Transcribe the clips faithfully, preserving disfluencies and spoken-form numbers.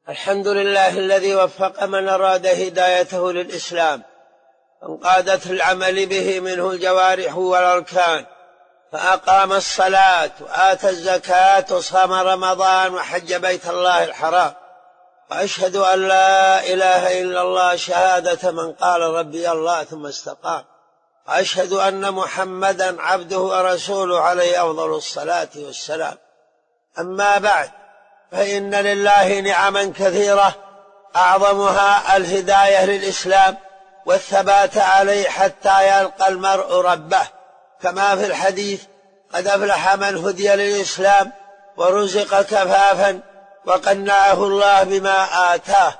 الحمد لله الذي وفق من أراد هدايته للإسلام، انقادت العمل به منه الجوارح والأركان، فأقام الصلاة وآتى الزكاة وصام رمضان وحج بيت الله الحرام، وأشهد أن لا إله إلا الله شهادة من قال ربي الله ثم استقام، وأشهد أن محمدا عبده ورسوله عليه أفضل الصلاة والسلام. أما بعد، فإن لله نعما كثيرة أعظمها الهداية للإسلام والثبات عليه حتى يلقى المرء ربه، كما في الحديث: قد أفلح من هدي للإسلام ورزق كفافا وقنعه الله بما آتاه.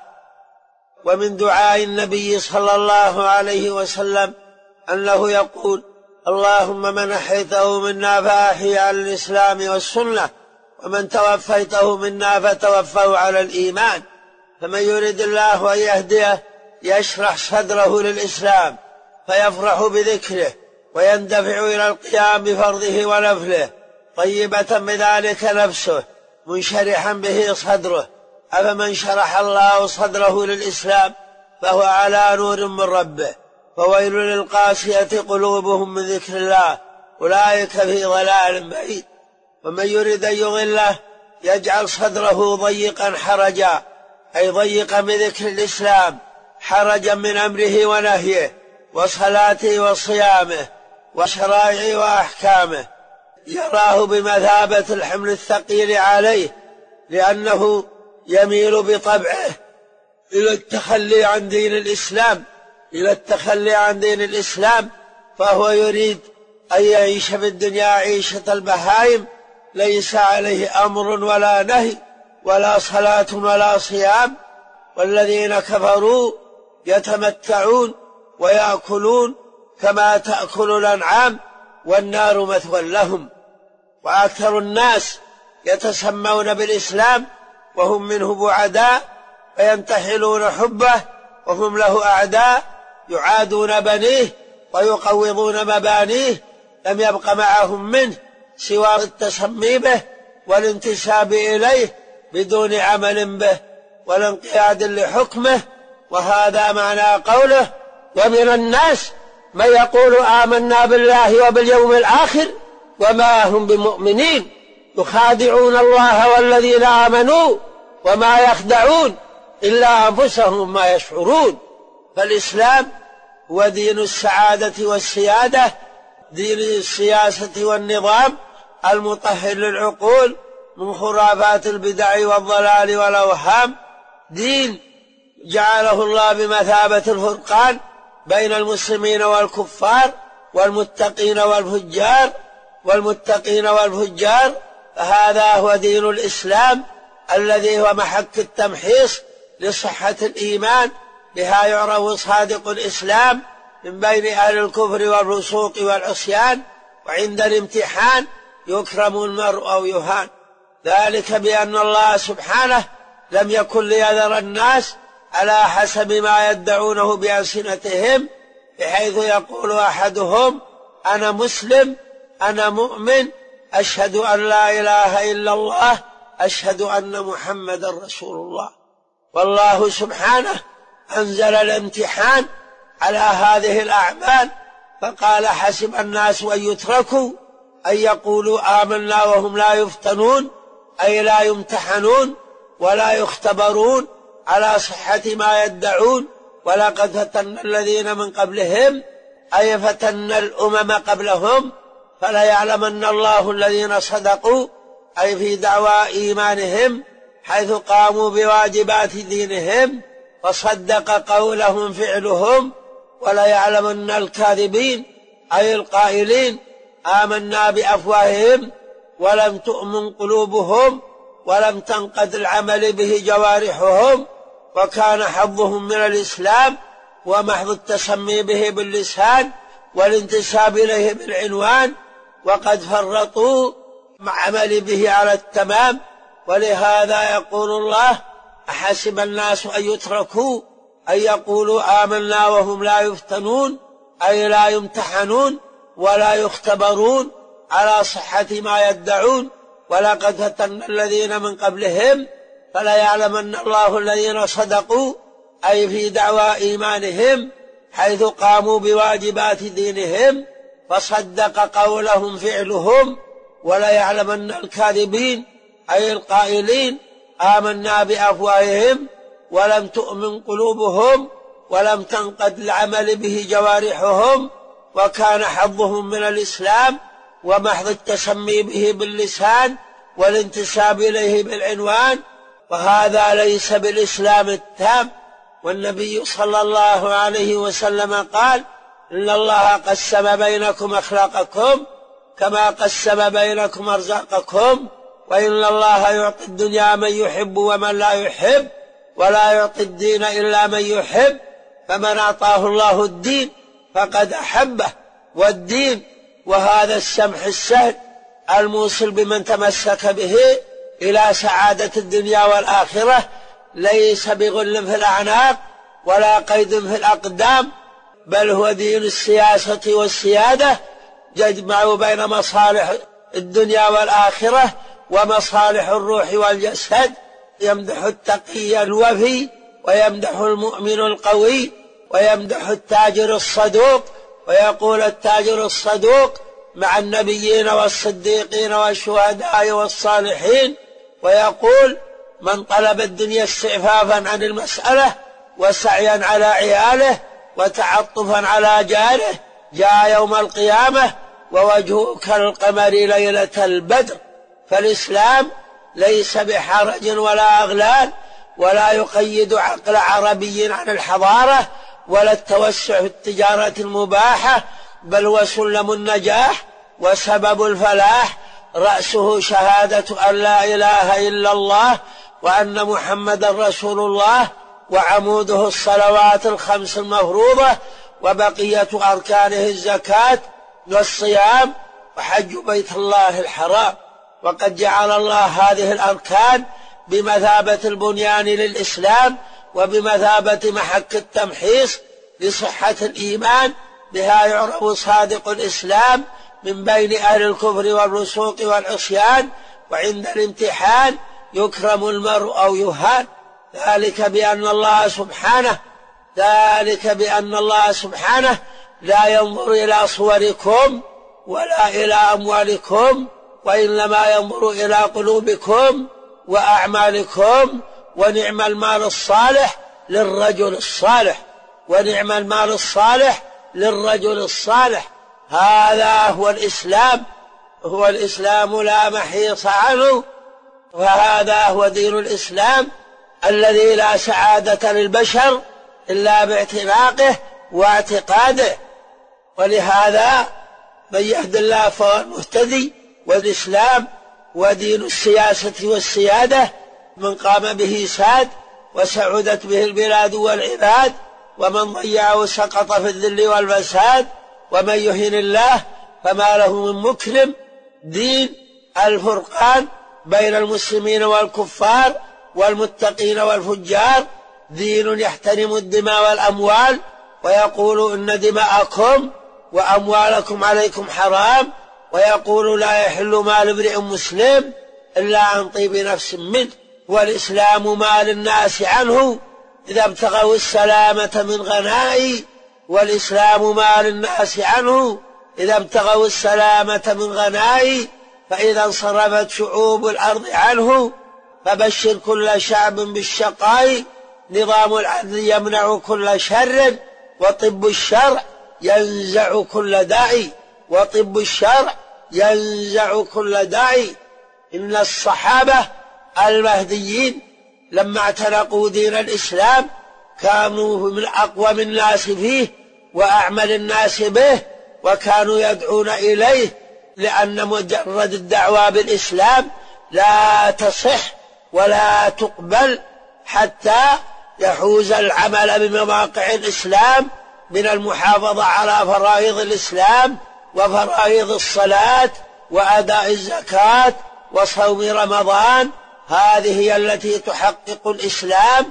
ومن دعاء النبي صلى الله عليه وسلم أنه يقول: اللهم من أحيته منا فأحي على الإسلام والسنة، ومن توفيته منا فتوفه على الإيمان. فمن يريد الله أن يهديه يشرح صدره للإسلام فيفرح بذكره ويندفع إلى القيام بفرضه ونفله، طيبة بذلك نفسه منشرحا به صدره. أفمن شرح الله صدره للإسلام فهو على نور من ربه، فويل للقاسية قلوبهم من ذكر الله، أولئك في ضلال بعيد. ومن يريد أن يضله يجعل صدره ضيقا حرجا، أي ضيقا بذكر الإسلام، حرجا من أمره ونهيه وصلاته وصيامه وشرائعه وأحكامه، يراه بمثابة الحمل الثقيل عليه، لأنه يميل بطبعه إلى التخلي عن دين الإسلام إلى التخلي عن دين الإسلام فهو يريد أن يعيش في الدنيا عيشة البهائم، ليس عليه أمر ولا نهي ولا صلاة ولا صيام. والذين كفروا يتمتعون ويأكلون كما تأكل الأنعام والنار مثوى لهم. وأكثر الناس يتسمون بالإسلام وهم منه بعداء، فينتحلون حبه وهم له أعداء، يعادون بنيه ويقوضون مبانيه، لم يبق معهم منه سوى التسمي به والانتساب إليه بدون عمل به والانقياد لحكمه. وهذا معنى قوله: ومن الناس من يقول آمنا بالله وباليوم الآخر وما هم بمؤمنين يخادعون الله والذين آمنوا وما يخدعون إلا أنفسهم ما يشعرون. فالإسلام هو دين السعادة والسيادة، دين السياسة والنظام المطهر للعقول من خرافات البدع والضلال والأوهام، دين جعله الله بمثابة الفرقان بين المسلمين والكفار والمتقين والفجار والمتقين والفجار فهذا هو دين الإسلام الذي هو محك التمحيص لصحة الإيمان، بها يعرف صادق الإسلام من بين أهل الكفر والفسوق والعصيان، وعند الامتحان يكرم المرء أو يهان. ذلك بأن الله سبحانه لم يكن ليذر الناس على حسب ما يدعونه بألسنتهم، بحيث يقول أحدهم: أنا مسلم، أنا مؤمن، أشهد أن لا إله إلا الله، أشهد أن محمدا رسول الله. والله سبحانه أنزل الامتحان على هذه الأعمال فقال: حسب الناس أن يتركوا أن يقولوا آمنا وهم لا يفتنون، أي لا يمتحنون ولا يختبرون على صحة ما يدعون. ولقد فتنا الذين من قبلهم، أي فتنا الأمم قبلهم، فلا يعلمن الله الذين صدقوا، أي في دعوى إيمانهم حيث قاموا بواجبات دينهم وصدق قولهم فعلهم، ولا يعلمن الكاذبين، أي القائلين آمنا بأفواههم ولم تؤمن قلوبهم ولم تنقد العمل به جوارحهم، وكان حظهم من الإسلام ومحض التسمي به باللسان والانتساب إليه بالعنوان، وقد فرطوا مع عمل به على التمام. ولهذا يقول الله: أحسب الناس أن يتركوا أن يقولوا آمنا وهم لا يفتنون، أي لا يمتحنون ولا يختبرون على صحة ما يدعون. ولقد فتنا الذين من قبلهم، فلا يعلمن الله الذين صدقوا أي في دعوى إيمانهم حيث قاموا بواجبات دينهم فصدق قولهم فعلهم، ولا يعلمن الكاذبين أي القائلين آمنا بأفواههم ولم تؤمن قلوبهم ولم تنقد العمل به جوارحهم، وكان حظهم من الإسلام ومحض التسمي به باللسان والانتساب إليه بالعنوان، وهذا ليس بالإسلام التام. والنبي صلى الله عليه وسلم قال إن الله قسم بينكم أخلاقكم كما قسم بينكم أرزاقكم، وإن الله يعطي الدنيا من يحب ومن لا يحب، ولا يعطي الدين إلا من يحب، فمن أعطاه الله الدين فقد أحبه. والدين وهذا السمح السهل الموصل بمن تمسك به إلى سعادة الدنيا والآخرة ليس بغل في الأعناق ولا قيد في الأقدام، بل هو دين السياسة والسيادة يجمع بين مصالح الدنيا والآخرة ومصالح الروح والجسد. يمدح التقي الوفي ويمدح المؤمن القوي ويمدح التاجر الصدوق، ويقول التاجر الصدوق مع النبيين والصديقين والشهداء والصالحين، ويقول من طلب الدنيا استعفافا عن المسألة وسعيا على عياله وتعطفا على جاره جاء يوم القيامة ووجهه كالقمر ليلة البدر. فالإسلام ليس بحرج ولا أغلال، ولا يقيد عقل عربي عن الحضارة ولا التوسع في التجارة المباحة، بل هو سلم النجاح وسبب الفلاح، رأسه شهادة أن لا إله إلا الله وأن محمدا رسول الله، وعموده الصلوات الخمس المفروضة، وبقية أركانه الزكاة والصيام وحج بيت الله الحرام. وقد جعل الله هذه الأركان بمثابة البنيان للإسلام وبمثابة محك التمحيص لصحة الإيمان، بها يعرف صادق الإسلام من بين أهل الكفر والرسوق والعصيان، وعند الامتحان يكرم المرء أو يهان. ذلك بأن الله سبحانه ذلك بأن الله سبحانه لا ينظر إلى صوركم ولا إلى أموالكم، وإنما ينظر إلى قلوبكم وأعمالكم. ونعم المال الصالح للرجل الصالح ونعم المال الصالح للرجل الصالح. هذا هو الإسلام، هو الإسلام لا محيص عنه، وهذا هو دين الإسلام الذي لا سعادة للبشر إلا باعتناقه واعتقاده. ولهذا من يهد الله فهو المهتدي، والإسلام ودين السياسة والسيادة من قام به ساد وسعدت به البلاد والعباد، ومن ضيعه سقط في الذل والفساد، ومن يهن الله فما له من مكرم. دين الفرقان بين المسلمين والكفار والمتقين والفجار، دين يحترم الدماء والأموال ويقول إن دماءكم وأموالكم عليكم حرام، ويقول لا يحل مال امرئ مسلم إلا عن طيب نفس منه. والإسلام ما للناس عنه إذا ابتغوا السلامة من غنائي والإسلام ما للناس عنه إذا ابتغوا السلامة من غنائي فإذا انصرفت شعوب الأرض عنه فبشر كل شعب بالشقاء. نظام العدل يمنع كل شر وطب الشرع ينزع كل داعي وطب الشرع ينزع كل داعي. إن الصحابة المهديين لما اعتنقوا دين الإسلام كانوا من أقوم الناس فيه وأعمل الناس به، وكانوا يدعون إليه، لأن مجرد الدعوة بالإسلام لا تصح ولا تقبل حتى يحوز العمل بمواقع الإسلام من المحافظة على فرائض الإسلام وفرائض الصلاة وأداء الزكاة وصوم رمضان. هذه هي التي تحقق الإسلام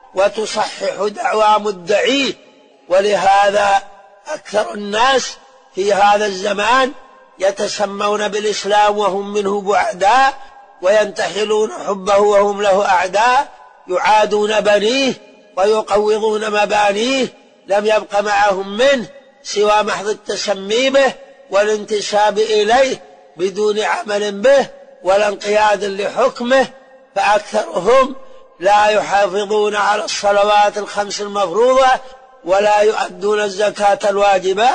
وتصحح دعوى مدعيه. ولهذا أكثر الناس في هذا الزمان يتسمون بالإسلام وهم منه بعداء، وينتحلون حبه وهم له أعداء، يعادون بنيه ويقوضون مبانيه، لم يبق معهم منه سوى محض التسمي به والانتساب إليه بدون عمل به ولا انقياد لحكمه. فأكثرهم لا يحافظون على الصلوات الخمس المفروضة، ولا يؤدون الزكاة الواجبة،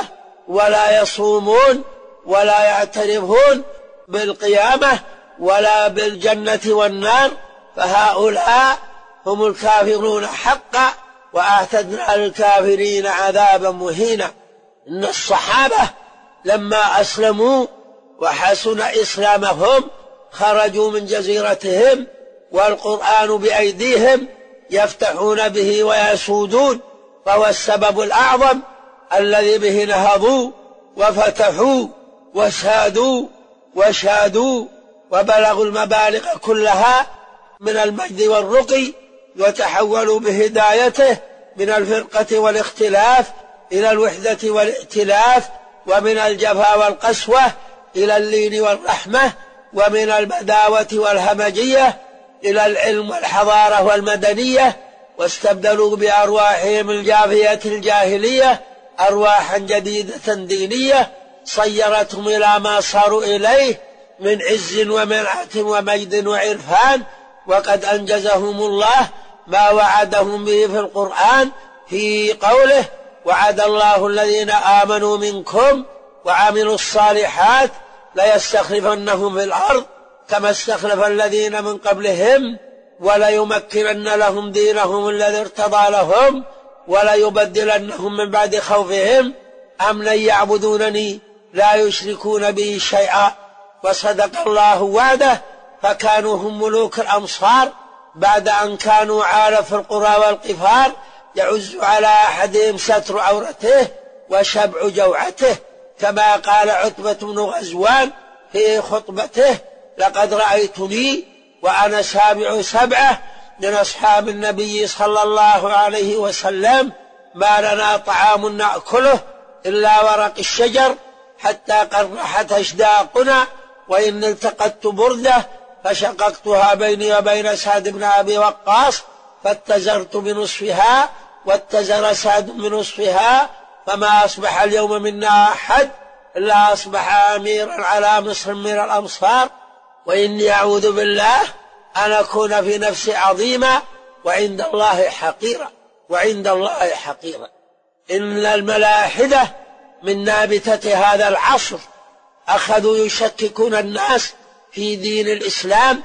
ولا يصومون، ولا يعترفون بالقيامة ولا بالجنة والنار، فهؤلاء هم الكافرون حقا، وأعتدنا للكافرين عذابا مهينا. إن الصحابة لما أسلموا وحسن إسلامهم خرجوا من جزيرتهم والقرآن بأيديهم يفتحون به ويسودون، فهو السبب الأعظم الذي به نهضوا وفتحوا وسادوا وشادوا وبلغوا المبالغ كلها من المجد والرقي، وتحولوا بهدايته من الفرقة والاختلاف إلى الوحدة والائتلاف، ومن الجفا والقسوة إلى اللين والرحمة، ومن البداوة والهمجية إلى العلم والحضارة والمدنية، واستبدلوا بأرواحهم الجافية الجاهلية أرواحا جديدة دينية صيرتهم إلى ما صاروا إليه من عز ومنعة ومجد وعرفان. وقد أنجزهم الله ما وعدهم به في القرآن في قوله: وعد الله الذين آمنوا منكم وعملوا الصالحات ليستخلفنهم في الأرض كما استخلف الذين من قبلهم وليمكنن لهم دينهم الذي ارتضى لهم وليبدلنهم من بعد خوفهم أمنا يعبدونني لا يشركون بي شيئا. وصدق الله وعده، فكانوا هم ملوك الأمصار بعد أن كانوا عالة في القرى والقفار، يعز على أحدهم ستر عورته وشبع جوعته، كما قال عتبة بن غزوان في خطبته: لقد رأيتني وأنا سابع سبعة من أصحاب النبي صلى الله عليه وسلم، ما لنا طعام نأكله إلا ورق الشجر حتى قرحت أشداقنا، وإن التقطت بردة فشققتها بيني وبين سعد بن أبي وقاص فاتزرت بنصفها واتزر سعد بنصفها، فما أصبح اليوم منا أحد إلا أصبح أميرا على مصر من الأمصار. وإني أعوذ بالله أن أكون في نفسي عظيما وعند الله حقيرا وعند الله حقيرا. إن الملاحدة من نابتة هذا العصر أخذوا يشككون الناس في دين الإسلام،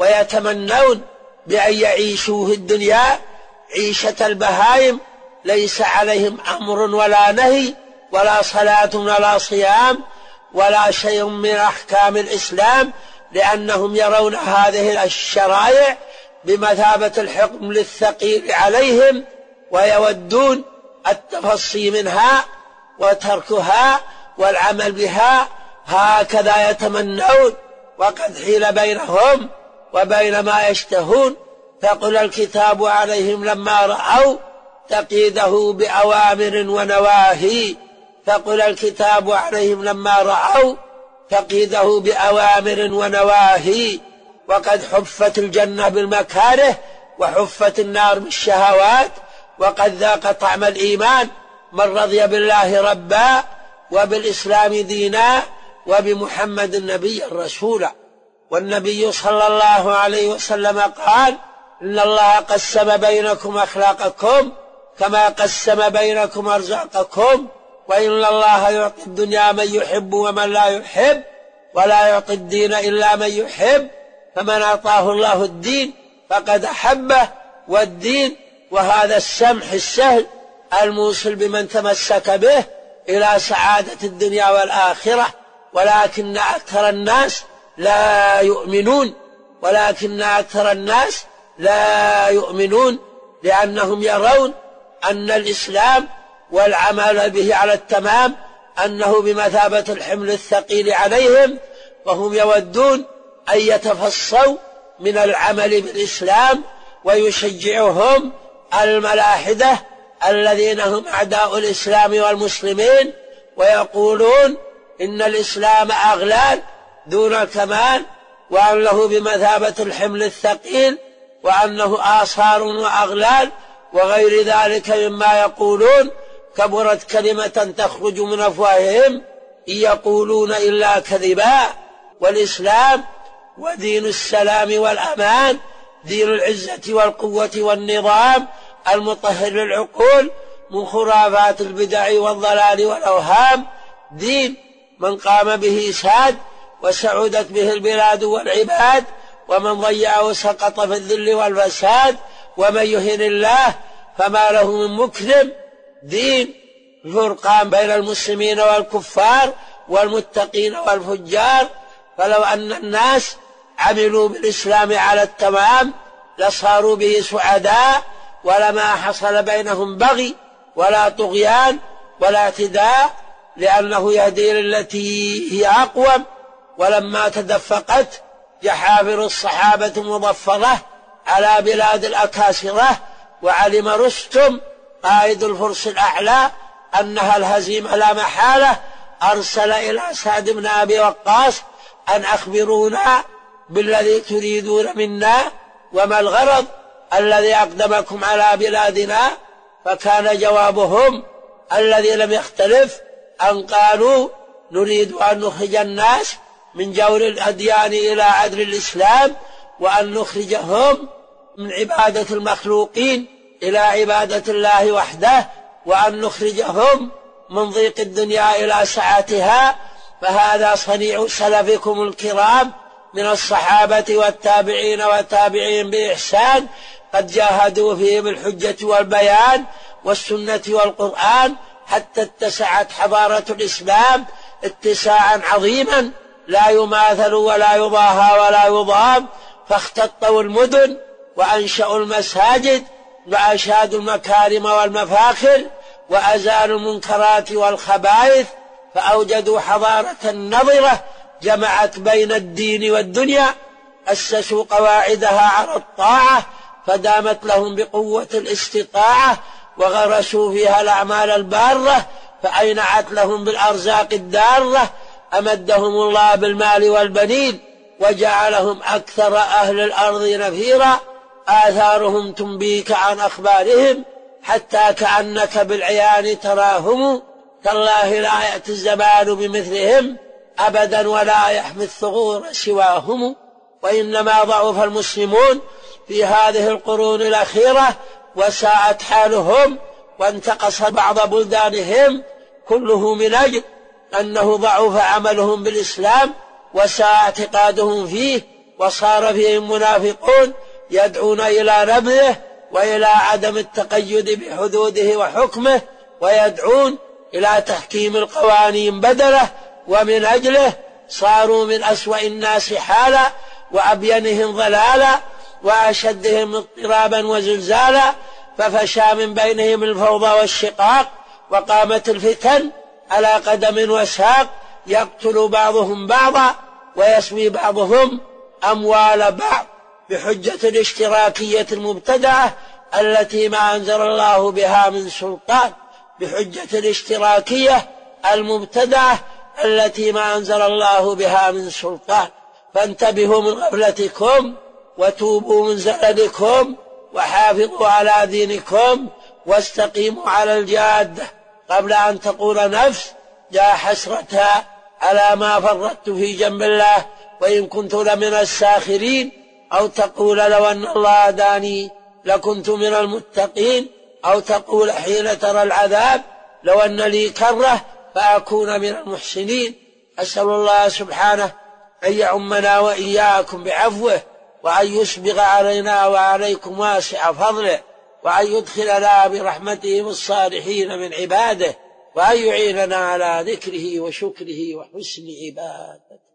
ويتمنون بأن يعيشوا في الدنيا عيشة البهائم، ليس عليهم أمر ولا نهي ولا صلاة ولا صيام ولا شيء من أحكام الإسلام، لأنهم يرون هذه الشرائع بمثابة الحكم للثقيل عليهم، ويودون التفصي منها وتركها والعمل بها، هكذا يتمنون. وقد حيل بينهم وبين ما يشتهون، فقل الكتاب عليهم لما رأوا تقييده بأوامر ونواهي فقل الكتاب عليهم لما رأوا تقييده بأوامر ونواهي. وقد حفت الجنة بالمكاره وحفت النار بالشهوات، وقد ذاق طعم الإيمان من رضي بالله ربا وبالإسلام دينا وبمحمد النبي رسولا. والنبي صلى الله عليه وسلم قال: إن الله قسم بينكم أخلاقكم كما قسم بينكم أرزاقكم، وإن الله يعطي الدنيا من يحب ومن لا يحب، ولا يعطي الدين إلا من يحب، فمن أعطاه الله الدين فقد أحبه والدين، وهذا السمح السهل الموصل بمن تمسك به إلى سعادة الدنيا والآخرة. ولكن أكثر الناس لا يؤمنون ولكن أكثر الناس لا يؤمنون لأنهم يرون أن الإسلام والعمل به على التمام أنه بمثابة الحمل الثقيل عليهم، وهم يودون أن يتفصوا من العمل بالإسلام، ويشجعهم الملاحدة الذين هم أعداء الإسلام والمسلمين، ويقولون إن الإسلام أغلال دون الكمال، وأنه بمثابة الحمل الثقيل، وأنه آثار وأغلال وغير ذلك مما يقولون. كبرت كلمة تخرج من أفواههم إن يقولون إلا كذبا. والإسلام ودين السلام والأمان، دين العزة والقوة والنظام المطهر للعقول من خرافات البدع والضلال والأوهام، دين من قام به ساد وسعدت به البلاد والعباد، ومن ضيعه سقط في الذل والفساد، ومن يهن الله فما له من مكرم، دين فرقان بين المسلمين والكفار والمتقين والفجار. فلو أن الناس عملوا بالإسلام على التمام لصاروا به سعداء، ولما حصل بينهم بغي ولا طغيان ولا اعتداء، لأنه يهدي للتي هي أقوم. ولما تدفقت جحافل الصحابة المظفرة على بلاد الأكاسرة، وعلم رستم قائد الفرس الأعلى أنها الهزيمة لا محالة، أرسل إلى سعد بن أبي وقاص أن أخبرونا بالذي تريدون منا، وما الغرض الذي أقدمكم على بلادنا. فكان جوابهم الذي لم يختلف أن قالوا نريد أن نخرج الناس من جور الأديان إلى عدل الإسلام، وأن نخرجهم من عبادة المخلوقين إلى عبادة الله وحده، وأن نخرجهم من ضيق الدنيا إلى سعتها. فهذا صنيع سلفكم الكرام من الصحابة والتابعين والتابعين بإحسان، قد جاهدوا فيه بالحجة والبيان والسنة والقرآن حتى اتسعت حضارة الإسلام اتساعا عظيما لا يماثل ولا يضاهى ولا يضام. فاختطوا المدن وأنشأوا المساجد وأشادوا المكارم والمفاخر وأزالوا المنكرات والخبائث، فأوجدوا حضارة نظرة جمعت بين الدين والدنيا، أسسوا قواعدها على الطاعة فدامت لهم بقوة الاستطاعة، وغرسوا فيها الأعمال البارة فأينعت لهم بالأرزاق الدارة. أمدهم الله بالمال والبنين وجعلهم أكثر أهل الأرض نفيرا، آثارهم تنبيك عن أخبارهم حتى كأنك بالعيان تراهم. تالله لا يأتي الزمان بمثلهم أبدا ولا يحمي الثغور سواهم. وإنما ضعف المسلمون في هذه القرون الأخيرة وساءت حالهم وانتقص بعض بلدانهم، كله من أجل أنه ضعف عملهم بالإسلام وساء اعتقادهم فيه، وصار فيهم منافقون يدعون إلى نبذه وإلى عدم التقيد بحدوده وحكمه، ويدعون إلى تحكيم القوانين بدله، ومن أجله صاروا من أسوأ الناس حالا وأبينهم ضلالا وأشدهم اضطرابا وزلزالا. ففشى من بينهم الفوضى والشقاق، وقامت الفتن على قدم وساق، يقتل بعضهم بعضا ويسوي بعضهم أموال بعض بحجة الاشتراكية المبتدعة التي ما أنزل الله بها من سلطان، بحجة الاشتراكية المبتدعة التي ما أنزل الله بها من سلطان. فانتبهوا من غفلتكم وتوبوا من زللكم وحافظوا على دينكم واستقيموا على الجادة قبل أن تقول نفس يا حسرتها على ما فرطت في جنب الله وإن كنت لمن الساخرين، أو تقول لو أن الله هداني لكنت من المتقين، أو تقول حين ترى العذاب لو أن لي كرة فأكون من المحسنين. أسأل الله سبحانه أن يعمنا وإياكم بعفوه، وأن يسبغ علينا وعليكم واسع فضله، وأن يدخلنا برحمته الصالحين من عباده، وأن يعيننا على ذكره وشكره وحسن عبادته.